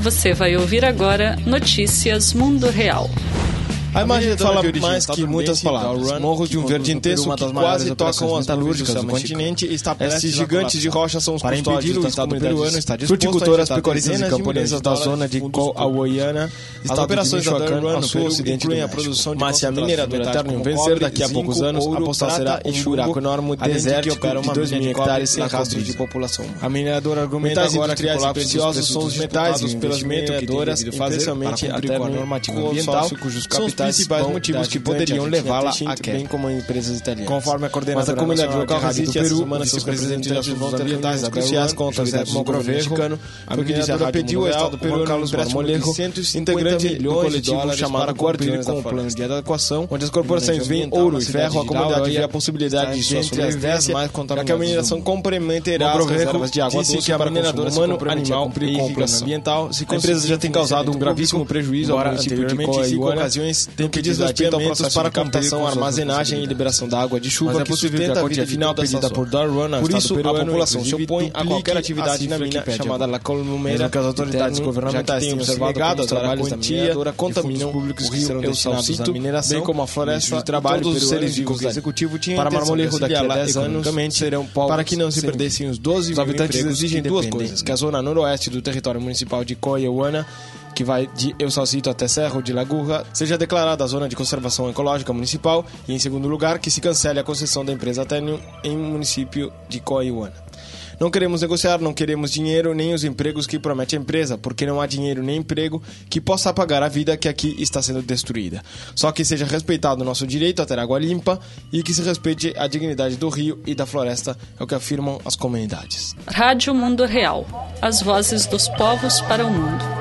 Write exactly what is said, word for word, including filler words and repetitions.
Você vai ouvir agora Notícias Mundo Real. A imagem fala mais que muitas palavras. Morros de um verde intenso que quase tocam as metalúrgicas do continente. Esses gigantes de rocha são os custódios do Estado peruano. Fruticultoras, pecuaristas e camponesas da zona de Coahuayana. As operações da Michoacán, ao sul ocidente incluem a produção de mas se a mineradora Ternium vencer daqui a poucos anos, a aposta será em buraco enorme desértico de dois mil hectares sem rastros de população. A mineradora argumenta agora que colapsos preciosos são os metais e pelas mineradoras, especialmente até a normativa ambiental, cujos capitais principais motivos que poderiam levá-la a queda, bem como empresas italianas. Conforme a coordenadora mas a comunidade local resiste do Peru e seus representantes vão ter reuniões cruciais contra o governo mexicano. A mineradora pediu ao Estado peruano Carlos Marmolejo, integrante do coletivo chamado Guardiões com o Plano de Adequação, onde as corporações veem ouro e ferro, a comunidade vê a possibilidade de sua sobrevivência, já que a mineração comprometerá as reservas de água doce para consumo humano, animal e irrigação ambiental. A empresa já tem causado um gravíssimo prejuízo ao município de Coahuayana, tem que diz respeito ao processo para captação, armazenagem e liberação da água de chuva, mas é possível que a quantia final pedida por Darwana, por isso a população se opõe a qualquer atividade na mina chamada La Columera, que as autoridades governamentais tenham observado os trabalhos da mineradora contaminam públicos que serão destinados à mineração, bem como a floresta de trabalho. Todos os seres vivos do executivo tinham para Marmolejo daqui a dez anos serão pobres, para que não se perdessem os doze mil habitantes exigem duas coisas, que a zona noroeste do território municipal de Coahuayana, que vai de El Salcito até Cerro de Lagurra, seja declarada a zona de conservação ecológica municipal e, em segundo lugar, que se cancele a concessão da empresa Ternium em município de Coahuayana. Não queremos negociar, não queremos dinheiro nem os empregos que promete a empresa, porque não há dinheiro nem emprego que possa apagar a vida que aqui está sendo destruída. Só que seja respeitado o nosso direito a ter água limpa e que se respeite a dignidade do rio e da floresta, é o que afirmam as comunidades. Rádio Mundo Real. As vozes dos povos para o mundo.